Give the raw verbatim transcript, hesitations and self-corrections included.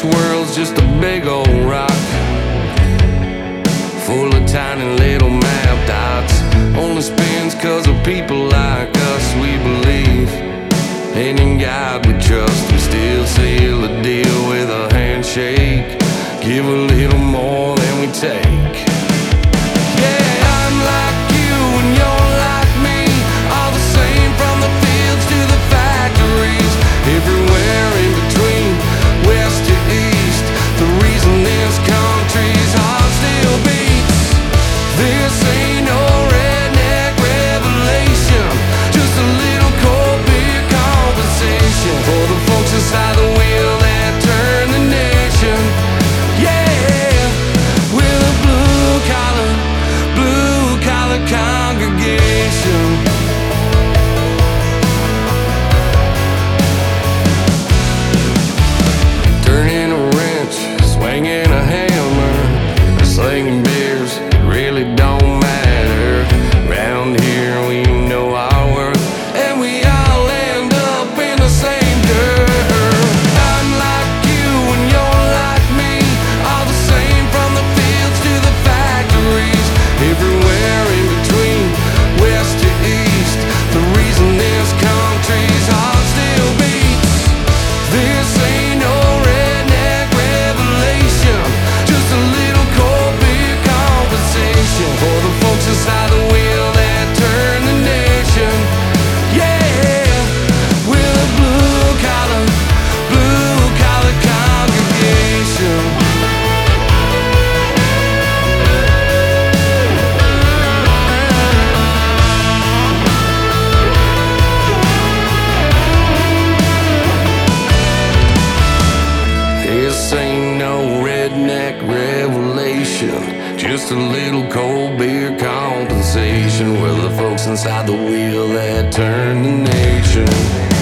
world's just a big old rock, full of tiny little map dots. Only spins cause of people like us. We believe, and in God we trust. We still seal the deal with a handshake. Give a little more than we take. Yeah, I'm like you and you're like me, all the same from the fields to the factories. Everywhere in between, west to east. The reason this country's heart still beats. This ain't no redneck revelation, just a little cold beer compensation for the folks inside the wheel that turn the nation. Yeah, we're the blue collar, blue collar congregation. Turning a wrench, swinging a hammer, slinging beers, it really don't matter. Round here we know our worth, and we all end up in the same dirt. I'm like you and you're like me, all the same from the fields to the factories. Everywhere in between, west to east. The reason this country's heart still beats. This ain't no redneck revelation, just a little cold beer compensation for the folks inside the wheel that turn the nation. Yeah, we're the blue collar, blue collar congregation. This ain't no redneck revelation, just a little cold beer compensation. We're the folks inside the wheel that turn the nation.